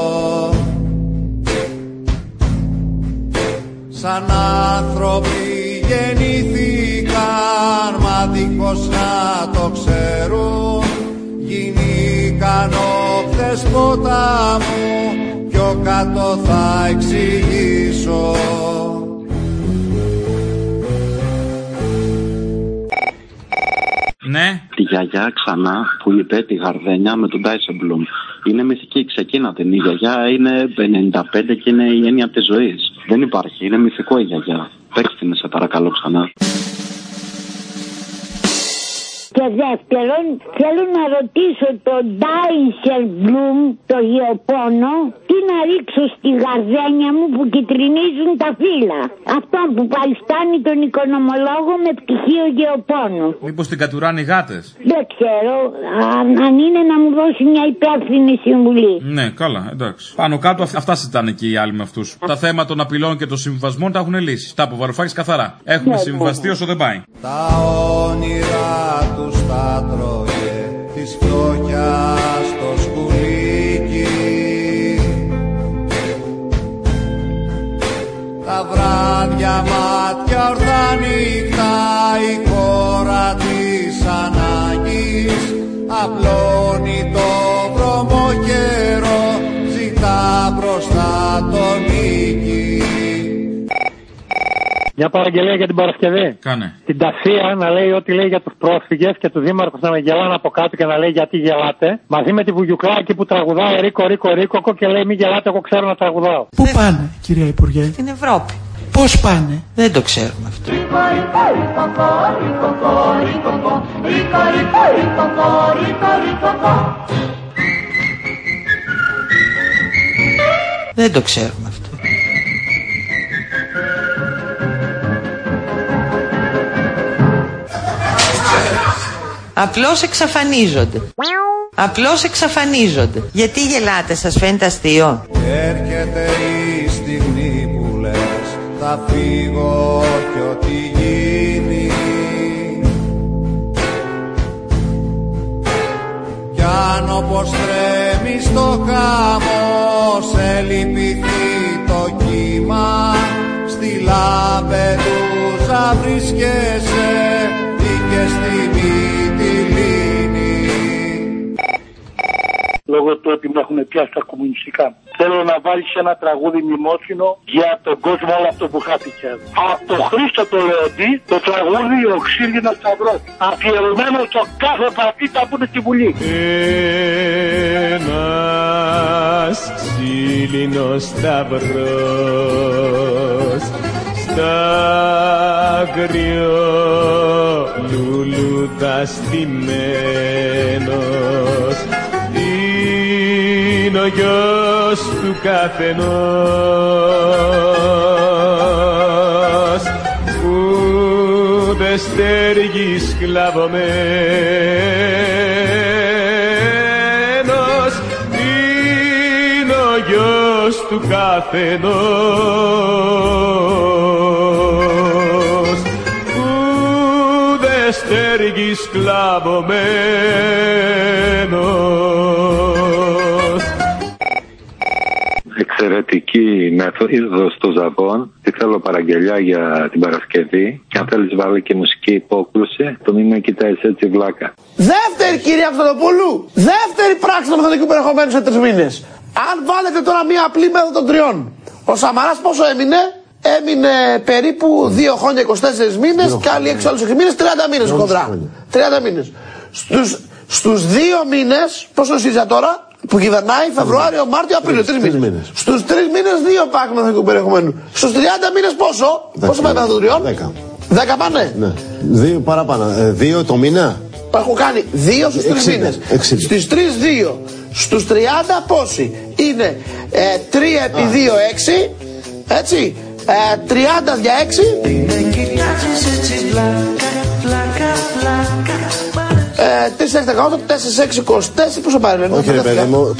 Σαν άνθρωποι γεννήθηκαν, μα δίχως να το ξέρουν, γίνηκαν όπτες ποτάμου, πιο κάτω θα εξηγήσω. Ναι. Τη γιαγιά ξανά που είπε τη Γαρδένια με τον Ντάισεμπλουμ. Είναι μυθική, ξεκίνα την. Η γιαγιά είναι ενενήντα πέντε και είναι η έννοια της ζωής. Δεν υπάρχει, είναι μυθικό η γιαγιά. Παίξτε την, σε παρακαλώ ξανά. Και δεύτερον, θέλω να ρωτήσω τον Ντάισεμπλουμ, το γεωπόνο, τι να ρίξω στη γαρδένια μου που κυτρινίζουν τα φύλλα. Αυτό που παλιστάνει τον οικονομολόγο με πτυχίο γεωπόνου. Μήπως την κατουράνει οι γάτες? Δεν ξέρω, αν, αν είναι να μου δώσει μια υπεύθυνη συμβουλή. Ναι, καλά, εντάξει. Πάνω κάτω αυτά συζητάνε και οι άλλοι με αυτούς. Τα θέματα των απειλών και των συμβιβασμών τα έχουν λύσει. Τα από Βαρουφάκης καθαρά. Έχουμε ναι, συμβιβαστεί όσο δεν πάει. Τα όνειρά τους τα τρώγε της φτώχειας στο σκουλίκι. Τα βράδια μάτια ορθά νύχτα, η χώρα της ανάγκης απλώνει το βρωμοκαιρό, ζητά μπροστά το νίκη. Μια παραγγελία για την Παρασκευή. Κάνε. Την Τασία να λέει ό,τι λέει για τους πρόσφυγες και του Δήμαρχου να με γελάνε από κάτω και να λέει γιατί γελάτε. Μαζί με τη Βουγιουκλάκη που τραγουδάει ρίκο ρίκο ρίκο και λέει μη γελάτε, εγώ ξέρω να τραγουδάω. Πού πάνε, κυρία Υπουργέ? Στην Ευρώπη. Πώς πάνε? Δεν το ξέρουμε αυτό. Δεν το ξέρουμε αυτό. Απλώς εξαφανίζονται. Απλώς εξαφανίζονται. Γιατί γελάτε, σας φαίνεται αστείο? Έρχεται η στιγμή που λες θα φύγω κι ό,τι γίνει. Κι αν όπως τρέμει στο χαμό σε λυπηθεί το κύμα, στη Λαμπεντούζα βρίσκεσαι ή και στη Μυτιλήνη. Λόγω του ότι με έχουν πιάσει τα κομμουνιστικά. Θέλω να βάλεις ένα τραγούδι μνημόσυνο για τον κόσμο όλο αυτό που χάθηκε. Από το Χρήστο το Λεοντή, το τραγούδι «Ο Ξύλινος Σταυρός». Αφιερωμένο στο κάθε πατήτα που είναι στη Βουλή. Ένας ξύλινος σταυρός στα αγριό λουλούδα στημένος είναι ο γιος του καθενός που δε στέργει σκλαβωμένος είναι ο γιος του καθενός που δε στέργει σκλαβωμένος. Εξαιρετική μέθοδος στο Ζαπών. Τι θέλω παραγγελιά για την Παρασκευή. Και αν θέλεις βάλει και μουσική υπόκλωση, το μην με κοιτάει έτσι βλάκα. Δεύτερη, κυρία Κωνσταντοπούλου, δεύτερη πράξη του μεθοδικού περιεχομένου σε τρεις μήνες. Αν βάλετε τώρα μία απλή μέθοδο των τριών, ο Σαμαράς πόσο έμεινε? Έμεινε περίπου δύο χρόνια, είκοσι τέσσερις μήνες, και άλλοι έξι άλλους έξι μήνες, τριάντα μήνες χοντρά. τριάντα μήνες. Στους, στους δύο μήνες, πόσο ΣΥΡΙΖΑ τώρα, που κυβερνάει Φεβρουάριο, Μάρτιο, Απρίλιο, τρεις μήνες. Στους τρεις μήνες δύο πάκου μεθοδικού περιεχομένου. Στους τριάντα μήνες πόσο? Πόσο πάει μέθοδο των τριών? δέκα. δέκα πάνε. Ναι. Δύο παραπάνω. Ε, δύο το μήνα. Έχω κάνει δύο στους τρεις μήνες. Στις τρεις δύο. Στους τριάντα πόσοι? Είναι ε, τρία επί δύο, έξι. Έτσι. Ε, τριάντα δια έξι. Ε, τρεις έξι δεκαοκτώ, τέσσερα έξι είκοσι τέσσερα. Πόσο πάρει? Όχι ρε παιδί μου.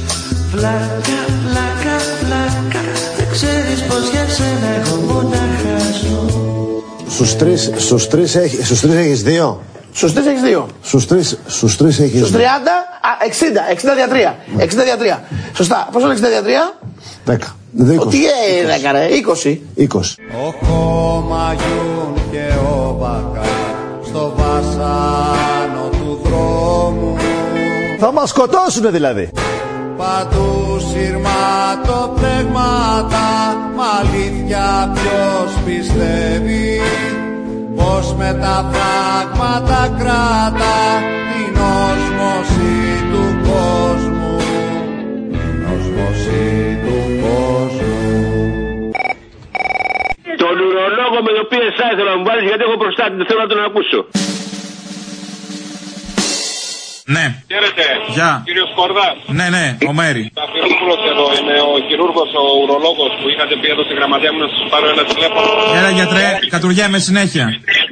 Στους τρεις, στους τρεις, έχει, στους τρεις έχεις δύο. Στους τρεις έχεις δύο. Στους τρεις, στους τρεις έχεις στους τριάντα, α, εξήντα, εξήντα δια τρία. εξήντα δια τρία. Σωστά. Πόσο είναι εξήντα δια τρία? δέκα. Τι δέκα ρε, είκοσι. είκοσι. Ο Κομαγιούν και ο Μπακά στο βασάνο του δρόμου. Θα μας σκοτώσουνε δηλαδή. Παντού σειρματοπλέγματα, μ' αλήθεια ποιος πιστεύει πως με τα φράγματα κράτα την όσμωση του κόσμου, την όσμωση του κόσμου. Τον ουρολόγο με το πι ες άι θέλω να μου βάλεις, γιατί έχω προστάτη, δεν θέλω να τον ακούσω. Ναι. Χαίρετε. Γεια. Κύριος Κορδάς. Ναι, ναι, ο Μέρη. Ταφυρόπουλος εδώ, είμαι ο χειρούργος, ο ουρολόγος που είχατε πει εδώ στη γραμματεία μου να σας πάρω ένα τηλέφωνο. Έλα γιατρέ, κατουργέμαι συνέχεια.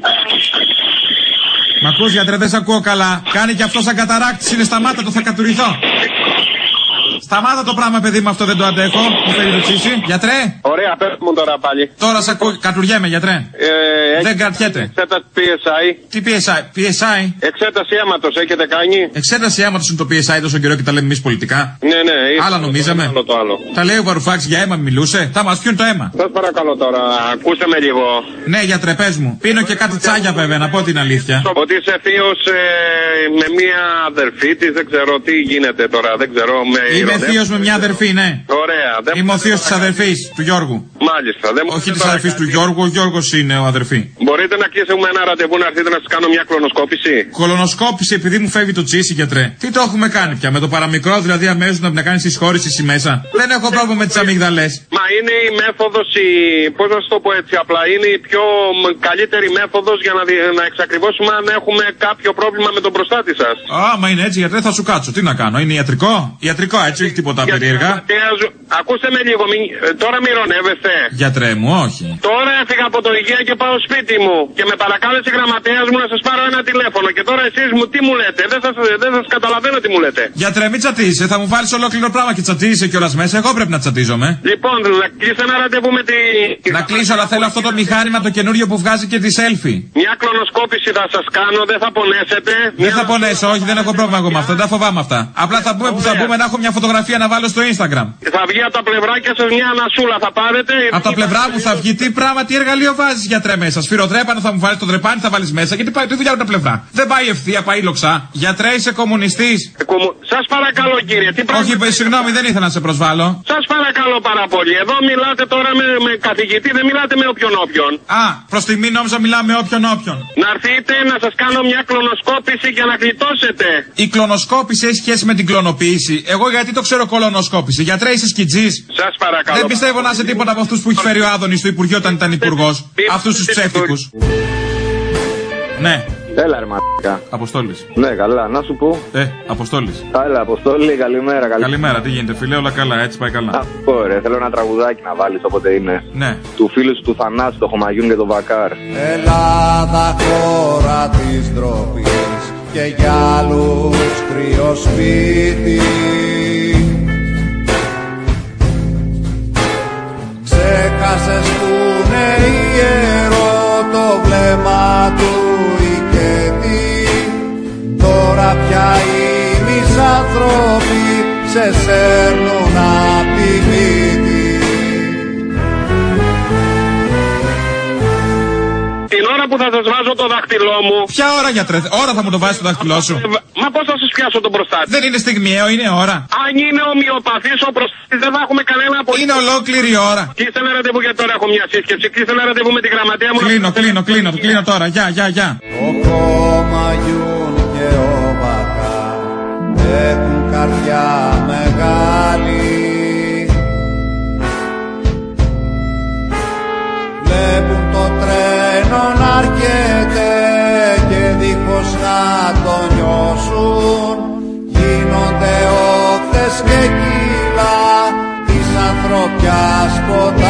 Μ' ακούς γιατρέ, δεν σ' ακούω καλά. Κάνει και αυτό σαν καταράκτης, είναι σταμάτα το, θα κατουριθώ. Σταμάτα το πράγμα, παιδί μου, αυτό δεν το αντέχω. Μου θέλει λουτσίσει. Γιατρέ. Ωραία, πες μου τώρα πάλι. Τώρα σ' ακούω, κατουργέμαι, γιατρέ. Ε, δεν κρατιέται. Εξέταση πι ες άι. Τι πι ες άι, πι ες άι. Εξέταση αίματος έχετε κάνει. Εξέταση αίματος είναι το πι ες άι τόσο καιρό και τα λέμε εμείς πολιτικά. Ναι, ναι. Άλλα νομίζαμε. Το άλλο, το άλλο. Τα λέει ο Βαρουφάκης για αίμα μιλούσε. Θα μας πιούν το αίμα. Σας παρακαλώ τώρα, ακούστε με λίγο. Ναι, γιατρέ, πες μου. Πίνω και κάτι τσάγια βέβαια, να πω την αλήθεια. Ότι είσαι θείος ε, με μία αδερφή της, δεν ξέρω τι γίνεται τώρα, δεν ξέρω. Με Είμαι θείος με μια αδερφή, ναι. Ωραία. Δεν είμαι ο θείος της αδερφής του Γιώργου. Μάλιστα. Δεν όχι της αδερφής του Γιώργου, ο Γιώργος είναι ο αδερφή. Μπορείτε να κλείσουμε ένα ραντεβού να έρθετε να σας κάνω μια κολονοσκόπηση. Κολονοσκόπηση επειδή μου φεύγει το τσίσι, γιατρέ. Τι το έχουμε κάνει πια, με το παραμικρό δηλαδή αμέσως να κάνει συσχώρηση μέσα. Δεν έχω πρόβλημα με τις αμυγδαλές. Μα είναι η μέθοδος, η... πώς να σας το πω έτσι απλά, είναι η πιο καλύτερη μέθοδος για να, δι... να εξακριβώσουμε αν έχουμε κάποιο πρόβλημα με τον προστάτη σας. Άμα είναι έτσι, γιατρέ, θα σου κάτσω. Τι να κάνω, είναι ιατρικό. Ιατρικό, έτσι, όχι τίποτα περίεργα. Ακούστε με λίγο, μη... τώρα μυρωνεύεστε. Γιατρέ μου, όχι. Τώρα έφυγα από το υγεία και πάω σπίτι μου και με παρακάλεσε η γραμματέας μου να σας πάρω ένα τηλέφωνο. Και τώρα εσείς μου τι μου λέτε, δεν σας, δεν σας καταλαβαίνω τι μου λέτε. Γιατρέ, μην τσατίζεσαι, θα μου βάλεις ολόκληρο πράγμα και τσατίζεσαι κιόλας μέσα. Εγώ πρέπει να τσατίζομαι. Λοιπόν, να κλείσω ένα ραντεβού με τη. Να κλείσω, αλλά θέλω αυτό το μηχάνημα το καινούριο που βγάζει και τη selfie. Μια κλονοσκόπηση θα σας κάνω, δεν θα πονέσετε. Δεν θα πονέσω, όχι, δεν έχω πρόβλημα εγώ με αυτό, δεν τα φοβάμαι αυτά. Απλά θα πούμε που θα μπούμε να έχω μια φωτογραφία να βάλω στο Instagram. Θα βγει από τα πλευράκια σας μια ανασούλα, θα πάρετε. Από τα πλευρά μου θα βγει τι πράγμα, τι εργαλείο βάζεις, γιατρέ, μέσα. Σφυροτρέπανο θα μου βάλεις, το τρεπάνι θα βάλεις μέσα. Γιατί πάει, τι δουλειά από τα πλευρά. Δεν πάει ευθεία, πάει λοξά. Γιατρέ, είσαι κομμουνιστής. Ε, κομμου... Σας παρακαλώ, κύριε, τι πράγμα. Όχι, συγγνώμη, δεν ήθελα να σε προσβάλλω. Σας παρακαλώ πάρα πολύ. Εδώ μιλάτε τώρα με, με καθηγητή, δεν μιλάτε με όποιον όποιον. Α, προς τιμή νόμιζα μιλάμε με όποιον όποιον. Να έρθετε να σας κάνω μια κλονοσκόπηση για να γλιτώσετε. Η κλονοσκόπηση έχει σχέση με την κλωνοποίηση. Εγώ γιατί το ξέρω κολονοσκόπηση. Γιατρέ, είσαι σκιτζής. Σας παρακαλώ. Δεν πιστεύω να είσαι τίποτα από αυτούς που έχει φέρει ο Άδωνης στο Υπουργείο όταν ήταν υπουργός. Αυτούς τους ψεύτικους. Ναι. Έλα ρε μαλάκα. Αποστόλης. Ναι, καλά, να σου πω. Ε, Αποστόλης. Έλα, Αποστόλη, καλημέρα, καλημέρα. Καλημέρα, τι γίνεται, φίλε, όλα καλά, έτσι πάει καλά. Α, ωραία, θέλω ένα τραγουδάκι να βάλεις όποτε είναι. Ναι. Του φίλου σου του Θανάση, το Χωμαγιούν και το Βακάρ. Ελλάδα, χώρα της ντροπής και για άλλους κρύο σπίτι. Ξέχασες που είναι ιερό το βλέμμα του ηκέτη. Τώρα πια οι μισάνθρωποι σε σέρνουν απ' τη μύτη. Την ώρα που θα σας βάζω το δάχτυλό μου. Ποια ώρα, γιατρέ, ώρα θα μου το βάζεις το δάχτυλό σου. Μα πώς θα σας πιάσω τον προστάτη. Δεν είναι στιγμιαίο, είναι ώρα. Αν είναι ομοιοπαθής ο προστάτης δεν θα έχουμε κανένα απολύτως. Είναι ολόκληρη ώρα. Κλείστε ένα ραντεβού γιατί τώρα έχω μια σύσκεψη. Κλείστε ένα ραντεβού με τη γραμματέα μου. Κλείνω, κλείνω, κλείνω, κλείνω τώρα. Γεια, γεια, γεια. Ο Χωμαγιούν και ο Βακά έχουν καρδιά μεγάλη. Βλέπουν το τρένο να αρκέται και δίχως να το νιώσουν γίνονται όχθες και κύλα της ανθρωπιάς ποτέ.